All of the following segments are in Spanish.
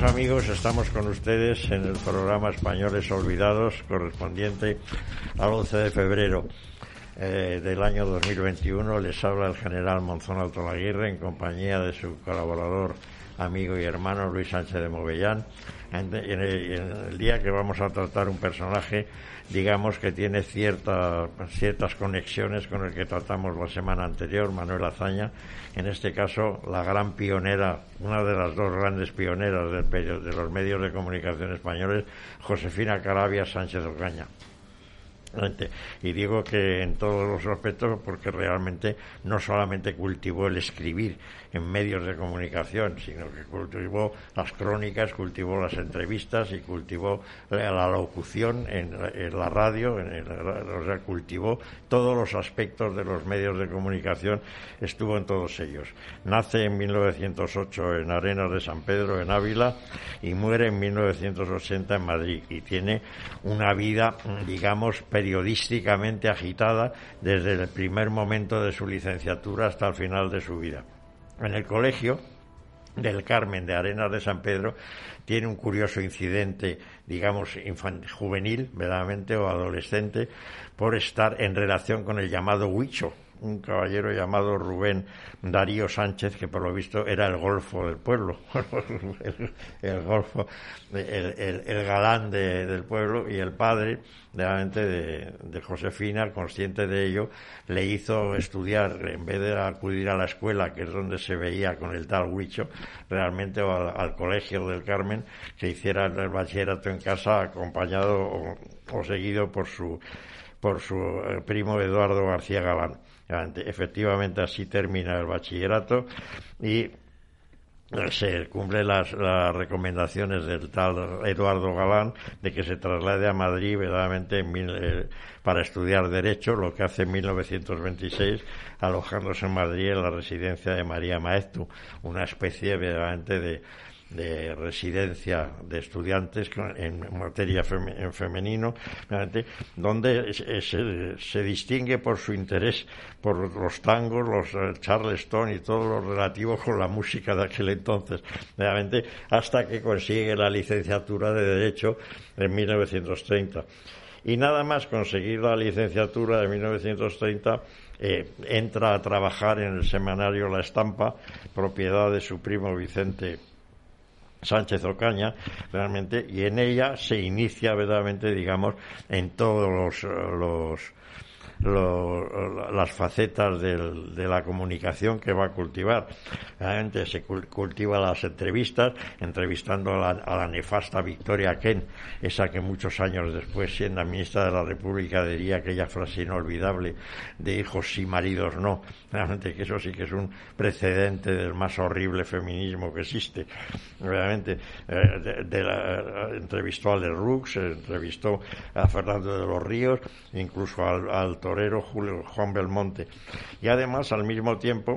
amigos, estamos con ustedes en el programa Españoles Olvidados, correspondiente al 11 de febrero del año 2021. Les habla el general Monzón Altolaguirre en compañía de su colaborador, amigo y hermano Luis Sánchez de Movellán. En el día que vamos a tratar un personaje, digamos, que tiene ciertas conexiones con el que tratamos la semana anterior, Manuel Azaña, en este caso la gran pionera, una de las dos grandes pioneras de los medios de comunicación españoles, Josefina Caravia Sánchez Ocaña. Y digo que en todos los aspectos, porque realmente no solamente cultivó el escribir en medios de comunicación, sino que cultivó las crónicas, cultivó las entrevistas y cultivó la locución en la radio, o sea, cultivó todos los aspectos de los medios de comunicación, estuvo en todos ellos. Nace en 1908 en Arenas de San Pedro, en Ávila, y muere en 1980 en Madrid, y tiene una vida, digamos, periodísticamente agitada desde el primer momento de su licenciatura hasta el final de su vida. En el Colegio del Carmen de Arenas de San Pedro tiene un curioso incidente, digamos, juvenil, verdaderamente, o adolescente, por estar en relación con el llamado Huicho, un caballero llamado Rubén Darío Sánchez, que por lo visto era el golfo del pueblo, el golfo, el galán del pueblo, y el padre, realmente, de Josefina, consciente de ello, le hizo estudiar, en vez de acudir a la escuela, que es donde se veía con el tal Huicho, realmente, o al Colegio del Carmen, que hiciera el bachillerato en casa, acompañado o seguido por su primo Eduardo García Galán. Efectivamente, así termina el bachillerato y se cumplen las recomendaciones del tal Eduardo Galán de que se traslade a Madrid, verdaderamente, para estudiar Derecho, lo que hace en 1926, alojándose en Madrid en la residencia de María Maeztu, una especie, verdaderamente, de residencia de estudiantes en materia en femenino, donde se distingue por su interés por los tangos, los charleston y todo lo relativo con la música de aquel entonces, realmente, hasta que consigue la licenciatura de Derecho en 1930. Y nada más conseguir la licenciatura de 1930, entra a trabajar en el semanario La Estampa, propiedad de su primo Vicente Sánchez Ocaña, realmente, y en ella se inicia, verdaderamente, digamos, en todos las facetas de la comunicación que va a cultivar. Realmente se cultiva las entrevistas, entrevistando a la nefasta Victoria Kent, esa que muchos años después, siendo ministra de la República, diría aquella frase inolvidable de hijos sí, maridos no. Realmente, que eso sí que es un precedente del más horrible feminismo que existe. Realmente, entrevistó a Lerroux, entrevistó a Fernando de los Ríos, incluso al torero Juan Belmonte, y además, al mismo tiempo,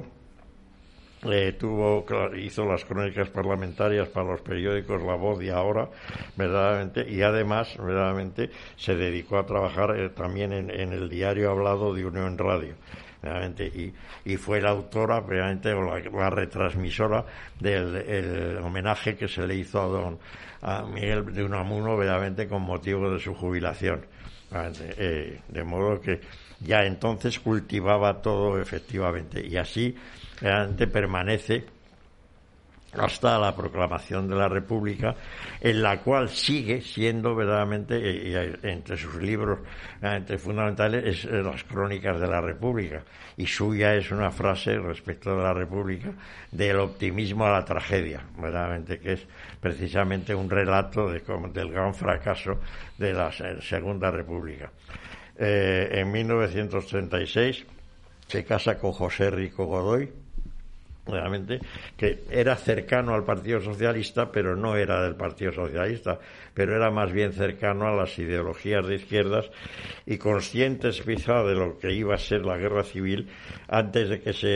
hizo las crónicas parlamentarias para los periódicos La Voz y Ahora, verdaderamente, y además, verdaderamente, se dedicó a trabajar también en el diario hablado de Unión Radio, realmente, y fue la autora, realmente, o la retransmisora del homenaje que se le hizo a Miguel de Unamuno, verdaderamente, con motivo de su jubilación. De modo que ya entonces cultivaba todo, efectivamente, y así realmente permanece hasta la proclamación de la República, en la cual sigue siendo, verdaderamente, entre sus libros fundamentales, las Crónicas de la República, y suya es una frase respecto de la República: del optimismo a la tragedia, verdaderamente, que es precisamente un relato del gran fracaso de la Segunda República. En 1936 se casa con José Rico Godoy, realmente, que era cercano al Partido Socialista, pero no era del Partido Socialista, pero era más bien cercano a las ideologías de izquierdas, y conscientes quizá de lo que iba a ser la guerra civil, antes de que se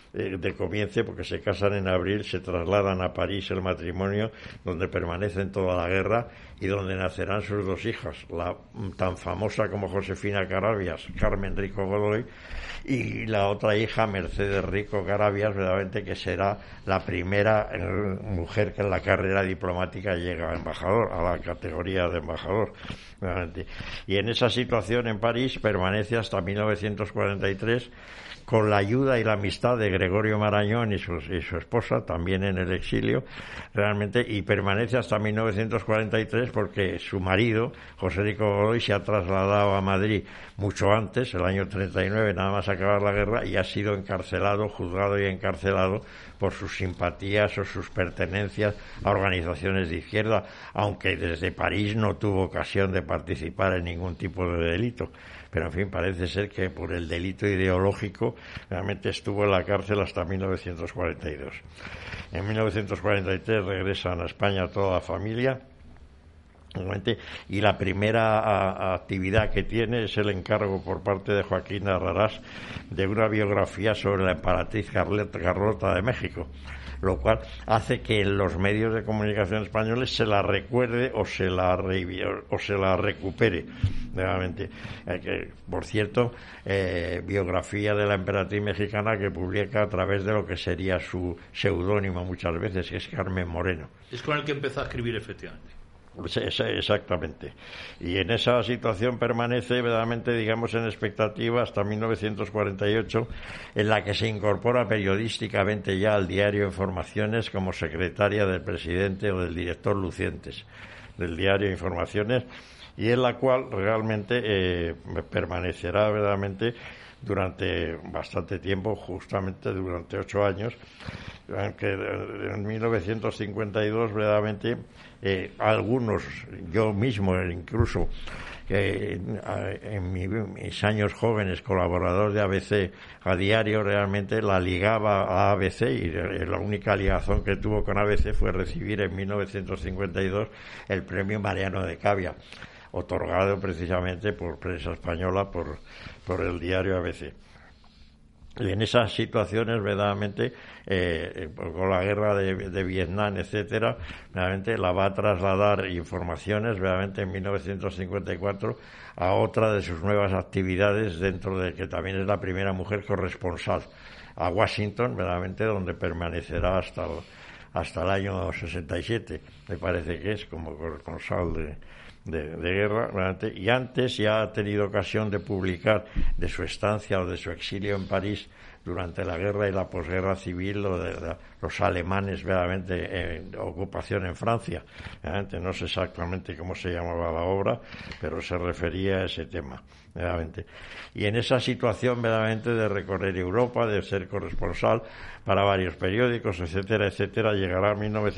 comience, porque se casan en abril, se trasladan a París el matrimonio, donde permanecen toda la guerra y donde nacerán sus dos hijas, la tan famosa como Josefina Carabias, Carmen Rico Godoy, y la otra hija, Mercedes Rico Carabias, verdaderamente que será la primera mujer que en la carrera diplomática llega a embajador, a la categoría de embajador. Y en esa situación en París permanece hasta 1943 con la ayuda y la amistad de Gregorio Marañón y su esposa, también en el exilio, realmente, y permanece hasta 1943 porque su marido, José Rico Godoy, se ha trasladado a Madrid mucho antes, el año 39, nada más acabar la guerra, y ha sido encarcelado, juzgado y encarcelado por sus simpatías o sus pertenencias a organizaciones de izquierda, aunque desde París no tuvo ocasión de participar en ningún tipo de delito. Pero, en fin, parece ser que por el delito ideológico realmente estuvo en la cárcel hasta 1942. En 1943 regresan a España toda la familia, y la primera actividad que tiene es el encargo por parte de Joaquín Arrarás de una biografía sobre la emperatriz Carlota de México, lo cual hace que en los medios de comunicación españoles se la recuerde o se la recupere nuevamente. Por cierto, biografía de la emperatriz mexicana que publica a través de lo que sería su seudónimo muchas veces, que es Carmen Moreno. Es con el que empezó a escribir, efectivamente. Exactamente. Y en esa situación permanece verdaderamente, digamos, en expectativa hasta 1948, en la que se incorpora periodísticamente ya al diario Informaciones como secretaria del presidente o del director Lucientes del diario Informaciones, y en la cual realmente permanecerá verdaderamente durante bastante tiempo, justamente durante 8 años, aunque en 1952 verdaderamente algunos, yo mismo incluso, en mis años jóvenes, colaborador de ABC a diario, realmente la ligaba a ABC, y la única ligazón que tuvo con ABC fue recibir en 1952 el premio Mariano de Cavia, otorgado precisamente por prensa española, por el diario ABC. Y en esas situaciones, verdaderamente, con la guerra de Vietnam, etcétera, verdaderamente la va a trasladar informaciones, verdaderamente en 1954, a otra de sus nuevas actividades, dentro de que también es la primera mujer corresponsal, a Washington, verdaderamente, donde permanecerá hasta el año 67, me parece que es, como corresponsal de guerra, realmente. Y antes ya ha tenido ocasión de publicar de su estancia o de su exilio en París durante la guerra y la posguerra civil, o de los alemanes verdaderamente en ocupación en Francia. Realmente no sé exactamente cómo se llamaba la obra, pero se refería a ese tema, verdaderamente. Y en esa situación verdaderamente de recorrer Europa, de ser corresponsal para varios periódicos, etcétera, etcétera, llegará a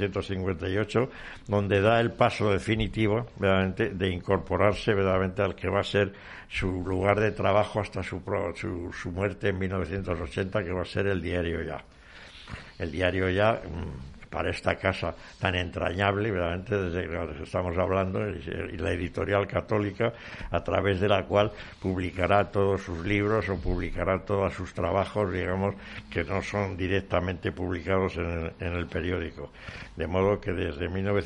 1958, donde da el paso definitivo verdaderamente de incorporarse verdaderamente al que va a ser su lugar de trabajo hasta su muerte en 1980, que va a ser el Diario Ya. El Diario Ya, para esta casa tan entrañable, verdaderamente, desde la que estamos hablando, y la editorial Católica, a través de la cual publicará todos sus libros o publicará todos sus trabajos, digamos, que no son directamente publicados en el periódico. De modo que desde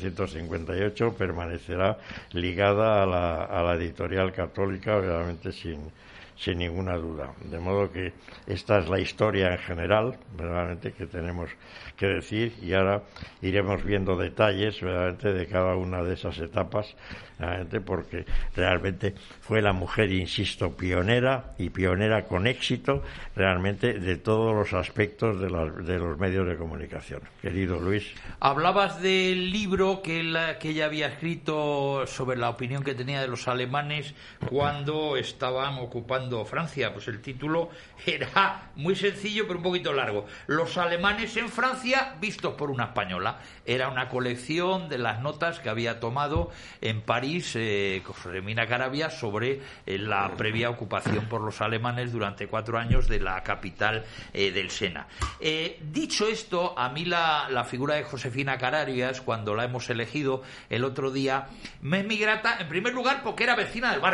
1958 permanecerá ligada a la editorial Católica, verdaderamente sin ninguna duda. De modo que esta es la historia en general, verdaderamente, que tenemos que decir, y ahora iremos viendo detalles verdaderamente de cada una de esas etapas, verdaderamente, porque realmente fue la mujer, insisto, pionera, y pionera con éxito, realmente, de todos los aspectos de los medios de comunicación. Querido Luis. Hablabas del libro que ella había escrito sobre la opinión que tenía de los alemanes cuando estaban ocupando Francia. Pues el título era muy sencillo pero un poquito largo: Los alemanes en Francia vistos por una española. Era una colección de las notas que había tomado en París Josefina Carabias sobre la previa ocupación por los alemanes durante 4 años de la capital del Sena. Dicho esto, a mí la figura de Josefina Carabias, cuando la hemos elegido el otro día, me es muy grata, en primer lugar porque era vecina del barrio.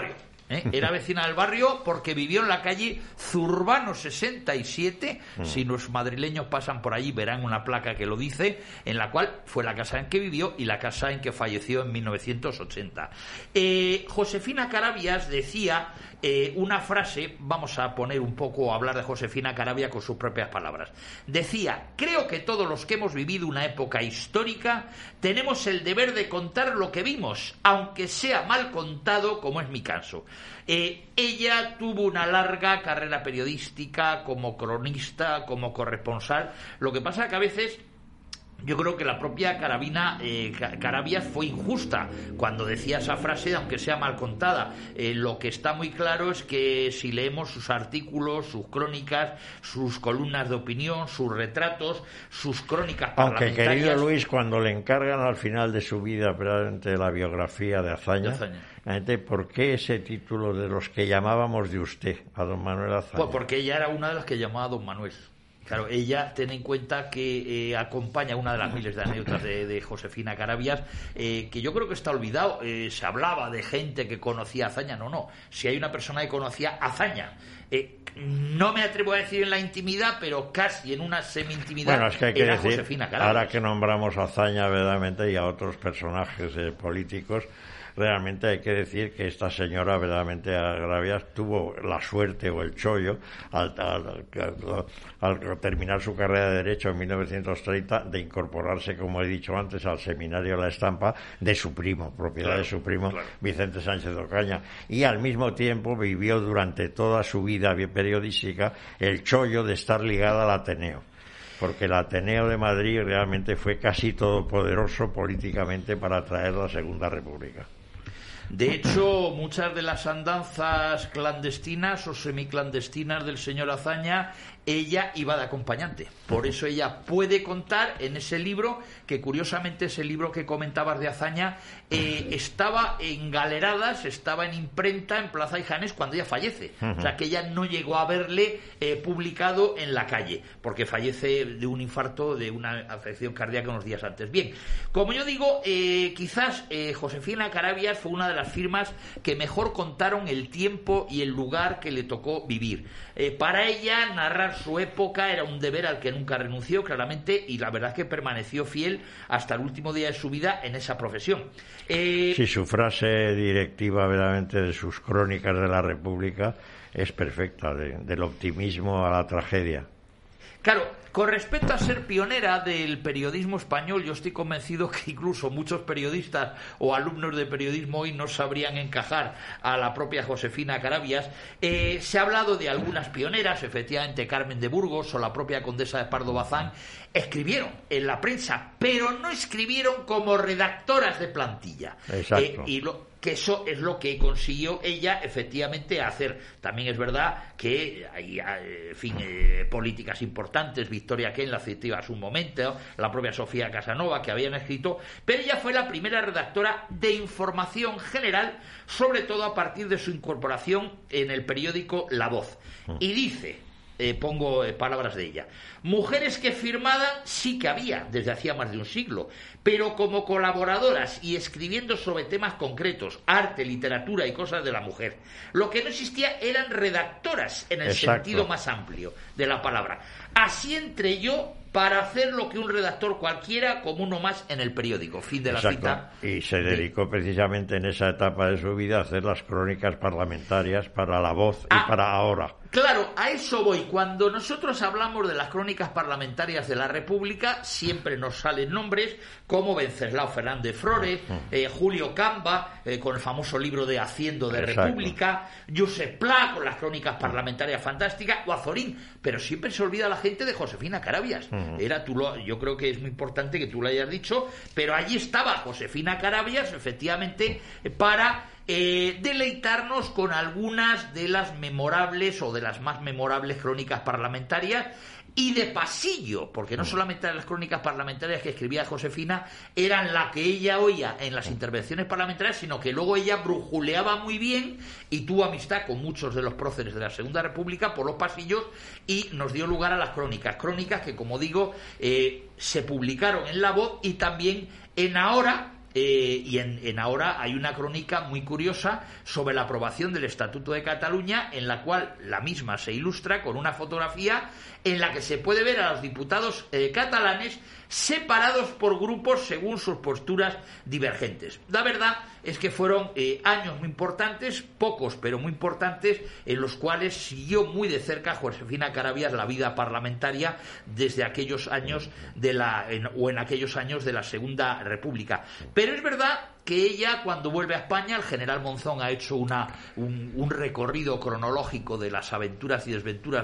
Era vecina del barrio porque vivió en la calle Zurbano 67. Si los madrileños pasan por allí verán una placa que lo dice, en la cual fue la casa en que vivió y la casa en que falleció en 1980. Josefina Carabias decía una frase, vamos a poner un poco a hablar de Josefina Carabias con sus propias palabras. Decía: creo que todos los que hemos vivido una época histórica tenemos el deber de contar lo que vimos, aunque sea mal contado, como es mi caso. Ella tuvo una larga carrera periodística como cronista, como corresponsal. Lo que pasa que a veces yo creo que la propia Carabias fue injusta cuando decía esa frase, aunque sea mal contada. Lo que está muy claro es que si leemos sus artículos, sus crónicas, sus columnas de opinión, sus retratos, sus crónicas parlamentarias... Aunque, querido Luis, cuando le encargan al final de su vida precisamente la biografía de Azaña, ¿por qué ese título de los que llamábamos de usted a don Manuel Azaña? Pues porque ella era una de las que llamaba a don Manuel. Claro, ella, ten en cuenta que acompaña una de las miles de anécdotas de Josefina Carabias, que yo creo que está olvidado. Se hablaba de gente que conocía a Azaña. No. Si hay una persona que conocía a Azaña, no me atrevo a decir en la intimidad, pero casi en una semi-intimidad, bueno, es que hay que era decir, Josefina Carabias. Ahora que nombramos a Azaña verdaderamente y a otros personajes políticos, realmente hay que decir que esta señora verdaderamente Carabias tuvo la suerte o el chollo al terminar su carrera de Derecho en 1930 de incorporarse, como he dicho antes, al Seminario de la Estampa de su primo, propiedad de su primo, Vicente Sánchez de Ocaña, y al mismo tiempo vivió durante toda su vida periodística el chollo de estar ligada al Ateneo, porque el Ateneo de Madrid realmente fue casi todopoderoso políticamente para traer la Segunda República. De hecho, muchas de las andanzas clandestinas o semiclandestinas del señor Azaña, ella iba de acompañante. Por eso ella puede contar en ese libro, que curiosamente ese libro que comentabas de Azaña estaba en galeradas, estaba en imprenta en Plaza y Janés cuando ella fallece. O sea que ella no llegó a verle publicado en la calle, porque fallece de un infarto, de una afección cardíaca unos días antes. Bien, como yo digo, quizás Josefina Carabias fue una de las firmas que mejor contaron el tiempo y el lugar que le tocó vivir. Para ella, narrar su época era un deber al que nunca renunció, claramente, y la verdad es que permaneció fiel hasta el último día de su vida en esa profesión. Sí, su frase directiva verdaderamente de sus crónicas de la República es perfecta, del optimismo a la tragedia. Claro, con respecto a ser pionera del periodismo español, yo estoy convencido que incluso muchos periodistas o alumnos de periodismo hoy no sabrían encajar a la propia Josefina Carabias. Se ha hablado de algunas pioneras, efectivamente Carmen de Burgos o la propia condesa de Pardo Bazán, escribieron en la prensa, pero no escribieron como redactoras de plantilla. Exacto. Que eso es lo que consiguió ella efectivamente hacer. También es verdad que hay, políticas importantes, Victoria Kent la citaba hace un momento, la propia Sofía Casanova, que habían escrito, pero ella fue la primera redactora de información general, sobre todo a partir de su incorporación en el periódico La Voz. Y dice, pongo palabras de ella: mujeres que firmaban sí que había desde hacía más de un siglo, pero como colaboradoras y escribiendo sobre temas concretos, arte, literatura y cosas de la mujer. Lo que no existía eran redactoras en el sentido más amplio de la palabra. Así entré yo para hacer lo que un redactor cualquiera, como uno más en el periódico. Fin de la cita. Y se dedicó precisamente en esa etapa de su vida a hacer las crónicas parlamentarias para La Voz y para Ahora. Claro, a eso voy. Cuando nosotros hablamos de las crónicas parlamentarias de la República, siempre nos salen nombres como Venceslao Fernández Flores, Julio Camba, con el famoso libro de Haciendo de República, Josep Pla, con las crónicas parlamentarias fantásticas, o Azorín. Pero siempre se olvida la gente de Josefina Carabias. Yo creo que es muy importante que tú lo hayas dicho, pero allí estaba Josefina Carabias, efectivamente, para deleitarnos con algunas de las memorables o de las más memorables crónicas parlamentarias y de pasillo, porque no solamente las crónicas parlamentarias que escribía Josefina eran la que ella oía en las intervenciones parlamentarias, sino que luego ella brujuleaba muy bien y tuvo amistad con muchos de los próceres de la Segunda República por los pasillos y nos dio lugar a las crónicas que, como digo, se publicaron en La Voz y también en Ahora, y en Ahora hay una crónica muy curiosa sobre la aprobación del Estatuto de Cataluña, en la cual la misma se ilustra con una fotografía en la que se puede ver a los diputados catalanes separados por grupos según sus posturas divergentes. La verdad es que fueron años muy importantes, pocos pero muy importantes, en los cuales siguió muy de cerca Josefina Carabias la vida parlamentaria desde aquellos años en aquellos años de la Segunda República. Pero es verdad que ella, cuando vuelve a España, el general Monzón ha hecho un recorrido cronológico de las aventuras y desventuras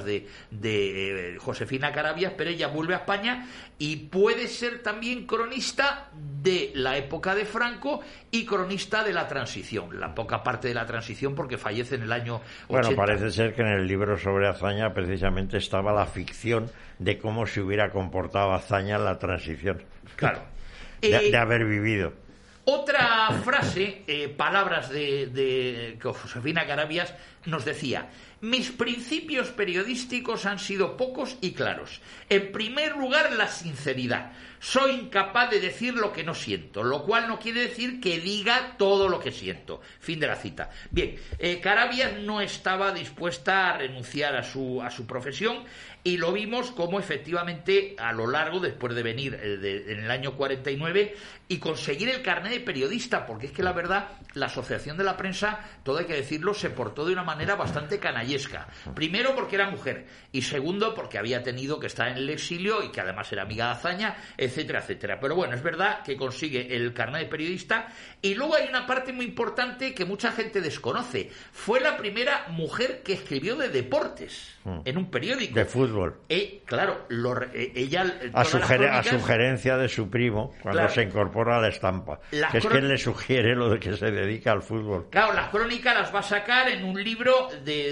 de Josefina Carabias, pero ella vuelve a España y puede ser también cronista de la época de Franco y cronista de la transición, la poca parte de la transición, porque fallece en el año 80. Bueno, parece ser que en el libro sobre Azaña precisamente estaba la ficción de cómo se hubiera comportado Azaña en la transición. Claro. de haber vivido. Otra frase, palabras de Josefina Carabias, nos decía: mis principios periodísticos han sido pocos y claros. En primer lugar, la sinceridad. Soy incapaz de decir lo que no siento, lo cual no quiere decir que diga todo lo que siento. Fin de la cita. Bien, Carabias no estaba dispuesta a renunciar a su profesión, y lo vimos como efectivamente a lo largo, después de venir en el año 49 y conseguir el carné de periodista, porque es que la verdad, la Asociación de la Prensa, todo hay que decirlo, se portó de una manera bastante canallesca. Primero porque era mujer, y segundo porque había tenido que estar en el exilio y que además era amiga de Azaña, etcétera, etcétera. Pero bueno, es verdad que consigue el carné de periodista. Y luego hay una parte muy importante que mucha gente desconoce. Fue la primera mujer que escribió de deportes en un periódico. De fútbol. Claro, ella... A sugerencia de su primo, cuando claro, se incorpora a la Estampa. Que es quien le sugiere lo de que se dedica al fútbol. Claro, las crónicas las va a sacar en un libro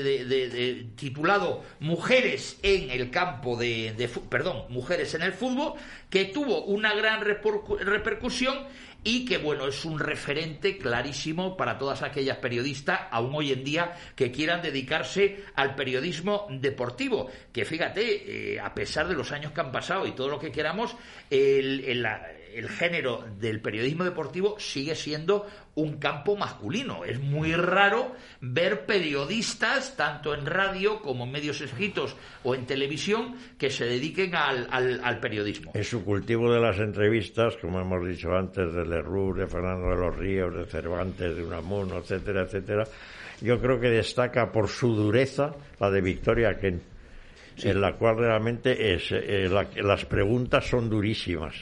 titulado Mujeres en el campo Mujeres en el fútbol, que tuvo una gran repercusión y que, bueno, es un referente clarísimo para todas aquellas periodistas, aún hoy en día, que quieran dedicarse al periodismo deportivo. Que fíjate, a pesar de los años que han pasado y todo lo que queramos, el género del periodismo deportivo sigue siendo un campo masculino. Es muy raro ver periodistas, tanto en radio como en medios escritos o en televisión, que se dediquen al periodismo. En su cultivo de las entrevistas, como hemos dicho antes, de Lerroux, de Fernando de los Ríos, de Cervantes, de Unamuno, etcétera, etcétera, yo creo que destaca por su dureza la de Victoria Kent, sí, en la cual realmente las preguntas son durísimas.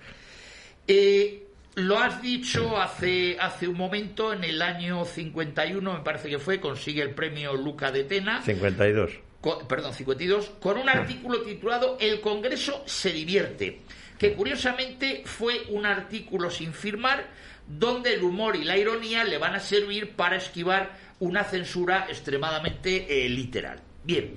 Lo has dicho hace un momento, en el año 51, me parece que fue, consigue el premio Luca de Tena. 52. 52, con un artículo titulado El Congreso se divierte, que curiosamente fue un artículo sin firmar, donde el humor y la ironía le van a servir para esquivar una censura extremadamente literal. Bien.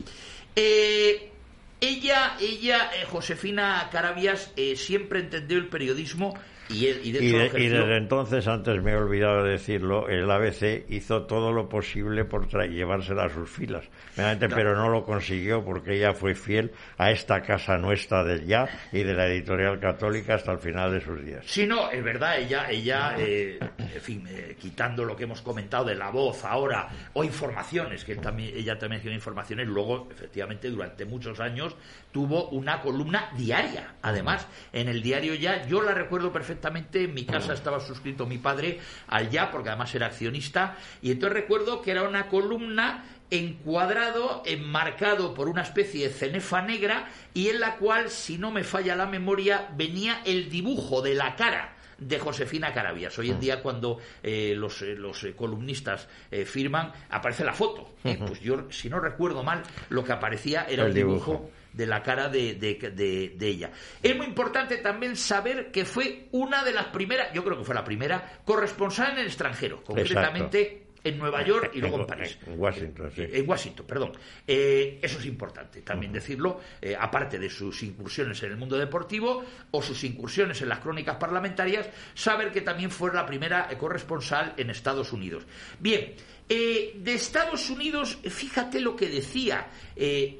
Ella, Josefina Carabias, siempre entendió el periodismo y desde entonces, antes me he olvidado de decirlo, el ABC hizo todo lo posible por llevársela a sus filas, pero no lo consiguió, porque ella fue fiel a esta casa nuestra del Ya y de la Editorial Católica hasta el final de sus días. Sí, no, es verdad, ella en fin, quitando lo que hemos comentado de La Voz ahora, o Informaciones, que ella también tiene Informaciones, luego, efectivamente, durante muchos años tuvo una columna diaria, además, en el diario Ya. Yo la recuerdo perfectamente. En mi casa estaba suscrito mi padre al Ya, porque además era accionista, y entonces recuerdo que era una columna encuadrado, enmarcado por una especie de cenefa negra, y en la cual, si no me falla la memoria, venía el dibujo de la cara de Josefina Carabias. Hoy en día, cuando los columnistas firman, aparece la foto. Pues yo, si no recuerdo mal, lo que aparecía era el dibujo de la cara de ella. Es muy importante también saber que fue una de las primeras, yo creo que fue la primera corresponsal en el extranjero, concretamente. Exacto. En Nueva York y luego en París. En Washington, sí. En Washington, perdón. Eso es importante también decirlo, aparte de sus incursiones en el mundo deportivo o sus incursiones en las crónicas parlamentarias, saber que también fue la primera corresponsal en Estados Unidos. Bien, de Estados Unidos, fíjate lo que decía.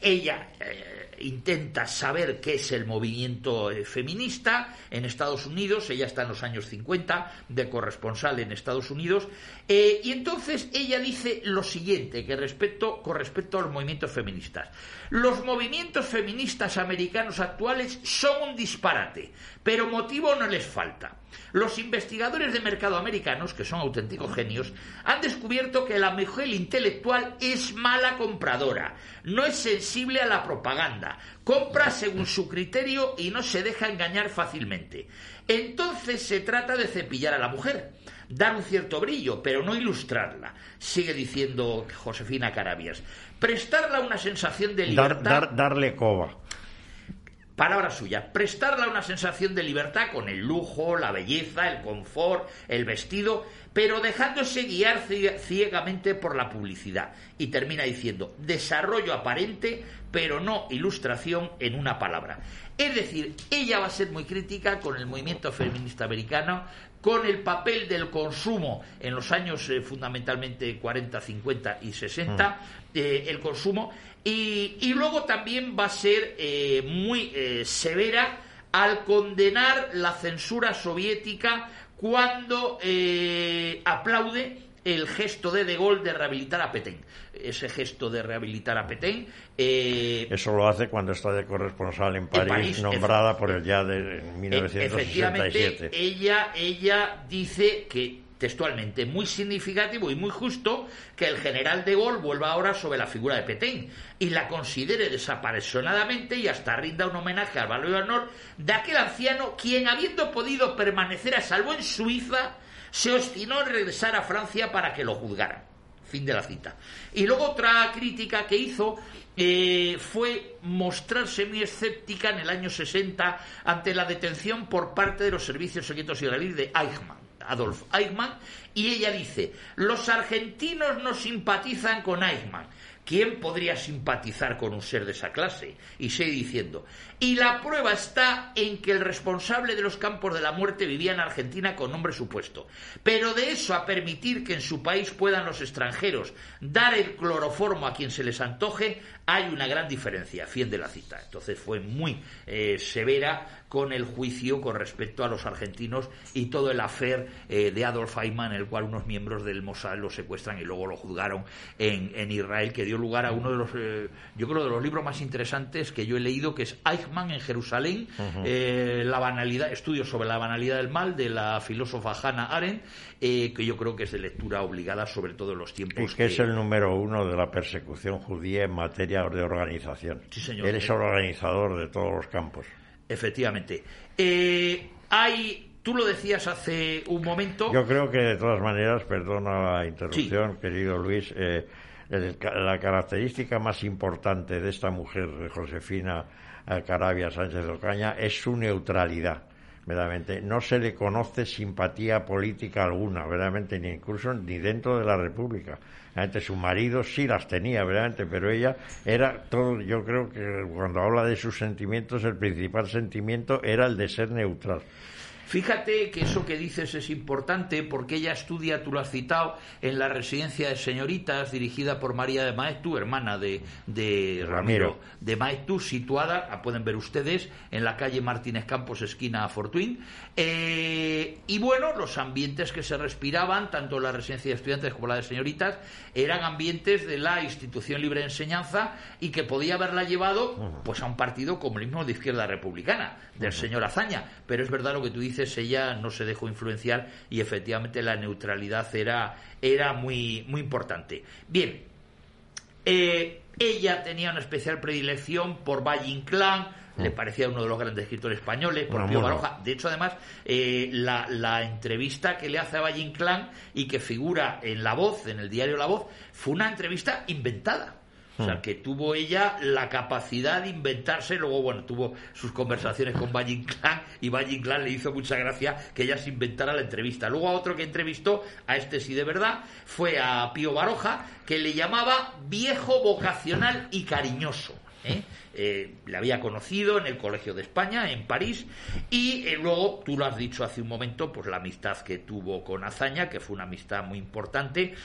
ella intenta saber qué es el movimiento feminista en Estados Unidos. Ella está en los años 50 de corresponsal en Estados Unidos, y entonces ella dice lo siguiente con respecto a los movimientos feministas: los movimientos feministas americanos actuales son un disparate, pero motivo no les falta. Los investigadores de mercado americanos, que son auténticos genios, han descubierto que la mujer intelectual es mala compradora, no es sensible a la propaganda, compra según su criterio y no se deja engañar fácilmente. Entonces se trata de cepillar a la mujer, dar un cierto brillo, pero no ilustrarla, sigue diciendo Josefina Carabias. Prestarla una sensación de libertad... darle coba. Palabra suya: prestarla una sensación de libertad con el lujo, la belleza, el confort, el vestido, pero dejándose guiar ciegamente por la publicidad. Y termina diciendo: desarrollo aparente, pero no ilustración en una palabra. Es decir, ella va a ser muy crítica con el movimiento feminista americano, con el papel del consumo en los años fundamentalmente 40, 50 y 60, el consumo, y luego también va a ser muy severa al condenar la censura soviética cuando aplaude el gesto de Gaulle de rehabilitar a Petain. Ese gesto de rehabilitar a Petain... eso lo hace cuando está de corresponsal en París nombrada por el ya de 1967. Efectivamente, ella dice que, textualmente, muy significativo y muy justo que el general de Gaulle vuelva ahora sobre la figura de Petain y la considere desapasionadamente y hasta rinda un homenaje al valor y honor de aquel anciano quien, habiendo podido permanecer a salvo en Suiza, se obstinó en regresar a Francia para que lo juzgaran. Fin de la cita. Y luego otra crítica que hizo fue mostrarse muy escéptica en el año 60 ante la detención por parte de los servicios secretos israelíes de Adolf Eichmann, y ella dice: los argentinos no simpatizan con Eichmann. ¿Quién podría simpatizar con un ser de esa clase? Y sigue diciendo: y la prueba está en que el responsable de los campos de la muerte vivía en Argentina con nombre supuesto. Pero de eso a permitir que en su país puedan los extranjeros dar el cloroformo a quien se les antoje, hay una gran diferencia. Fin de la cita. Entonces fue muy severa con el juicio con respecto a los argentinos y todo el affair de Adolf Eichmann, en el cual unos miembros del Mossad lo secuestran y luego lo juzgaron en Israel, que dio lugar a uno de los, yo creo, de los libros más interesantes que yo he leído, que es Eichmann en Jerusalén, la banalidad, estudios sobre la banalidad del mal, de la filósofa Hannah Arendt, que yo creo que es de lectura obligada, sobre todo en los tiempos. Y que es el número 1 de la persecución judía en materia de organización. Sí, señor. Él es organizador de todos los campos. Efectivamente. Tú lo decías hace un momento. Yo creo que, de todas maneras, perdona la interrupción, sí, querido Luis, la característica más importante de esta mujer, Josefina Carabias Sánchez de Ocaña, es su neutralidad. Verdaderamente no se le conoce simpatía política alguna, verdaderamente, ni incluso ni dentro de la República. Verdaderamente, su marido sí las tenía, verdaderamente, pero ella era todo. Yo creo que cuando habla de sus sentimientos, el principal sentimiento era el de ser neutral. Fíjate que eso que dices es importante, porque ella estudia, tú lo has citado, en la residencia de señoritas dirigida por María de Maeztu, hermana de Ramiro de Maeztu, situada, pueden ver ustedes, en la calle Martínez Campos, esquina Fortuín. Y bueno, los ambientes que se respiraban, tanto la residencia de estudiantes como la de señoritas, eran ambientes de la Institución Libre de Enseñanza, y que podía haberla llevado pues a un partido comunismo de izquierda republicana, del señor Azaña. Pero es verdad lo que tú dices, ella no se dejó influenciar y efectivamente la neutralidad era muy, muy importante. Bien, ella tenía una especial predilección por Valle Inclán, le parecía uno de los grandes escritores españoles, por Pío Baroja. De hecho, además, la entrevista que le hace a Valle Inclán y que figura en La Voz, en el diario La Voz, fue una entrevista inventada. O sea, que tuvo ella la capacidad de inventarse. Luego, bueno, tuvo sus conversaciones con Valle Inclán, y Valle Inclán le hizo mucha gracia que ella se inventara la entrevista. Luego, a otro que entrevistó, a este sí de verdad, fue a Pío Baroja, que le llamaba viejo vocacional y cariñoso, le había conocido en el Colegio de España, en París, y luego, tú lo has dicho hace un momento, pues la amistad que tuvo con Azaña, que fue una amistad muy importante,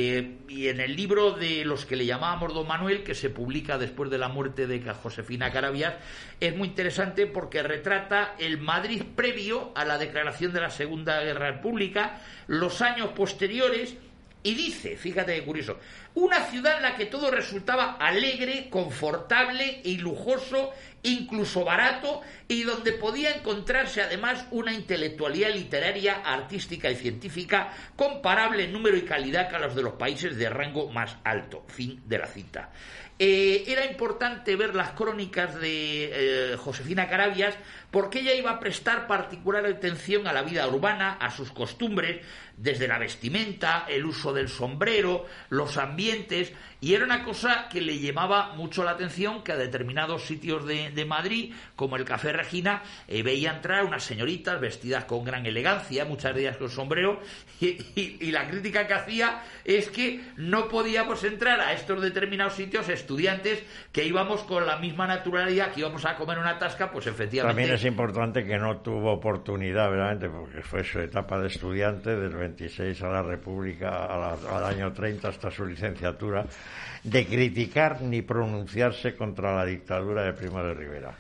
y en el libro de los que le llamábamos Don Manuel, que se publica después de la muerte de Josefina Carabias, es muy interesante porque retrata el Madrid previo a la declaración de la Segunda Guerra República, los años posteriores, y dice, fíjate qué curioso, una ciudad en la que todo resultaba alegre, confortable y lujoso, incluso barato, y donde podía encontrarse además una intelectualidad literaria, artística y científica comparable en número y calidad con los de los países de rango más alto. Fin de la cita. Era importante ver las crónicas de Josefina Carabias porque ella iba a prestar particular atención a la vida urbana, a sus costumbres, desde la vestimenta, el uso del sombrero, los ambientes, y era una cosa que le llamaba mucho la atención, que a determinados sitios de Madrid, como el Café Regina, veía entrar unas señoritas vestidas con gran elegancia, muchas de ellas con sombrero, y la crítica que hacía es que no podíamos entrar a estos determinados sitios estudiantes que íbamos con la misma naturalidad, que íbamos a comer una tasca, pues efectivamente... También es importante que no tuvo oportunidad, verdaderamente, porque fue su etapa de estudiante, del 26 a la República, al año 30, hasta su licenciatura, de criticar ni pronunciarse contra la dictadura de Primo de Rivera.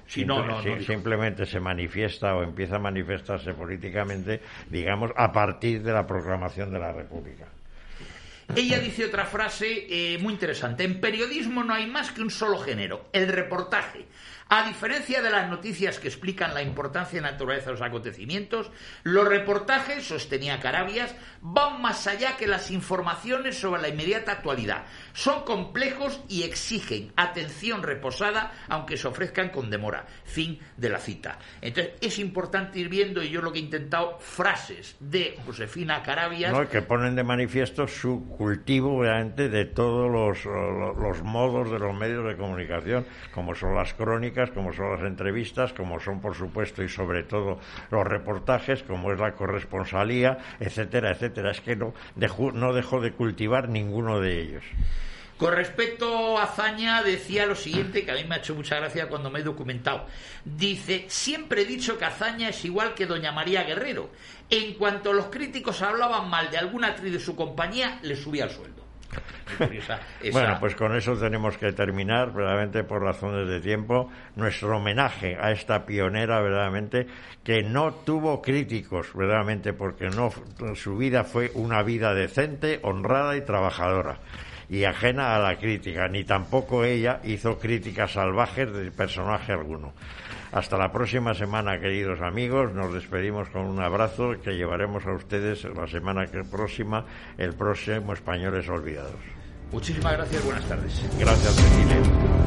Simplemente se manifiesta o empieza a manifestarse políticamente, digamos, a partir de la proclamación de la República. Ella dice otra frase muy interesante: en periodismo no hay más que un solo género, el reportaje. A diferencia de las noticias que explican la importancia y naturaleza de los acontecimientos, los reportajes, sostenía Carabias, van más allá que las informaciones sobre la inmediata actualidad. Son complejos y exigen atención reposada, aunque se ofrezcan con demora. Fin de la cita. Entonces, es importante ir viendo, y yo lo que he intentado, frases de Josefina Carabias... No, que ponen de manifiesto su cultivo, obviamente, de todos los modos de los medios de comunicación, como son las crónicas, como son las entrevistas, como son, por supuesto, y sobre todo los reportajes, como es la corresponsalía, etcétera, etcétera. Es que no dejó de cultivar ninguno de ellos. Con respecto a Azaña, decía lo siguiente, que a mí me ha hecho mucha gracia cuando me he documentado. Dice: siempre he dicho que Azaña es igual que doña María Guerrero. En cuanto los críticos hablaban mal de alguna actriz de su compañía, le subía el sueldo. Bueno, pues con eso tenemos que terminar, verdaderamente, por razones de tiempo, nuestro homenaje a esta pionera, verdaderamente, que no tuvo críticos, verdaderamente, porque su vida fue una vida decente, honrada y trabajadora, y ajena a la crítica, ni tampoco ella hizo críticas salvajes de personaje alguno. Hasta la próxima semana, queridos amigos. Nos despedimos con un abrazo que llevaremos a ustedes la semana próxima, el próximo Españoles Olvidados. Muchísimas gracias, buenas tardes. Gracias, Cecilia.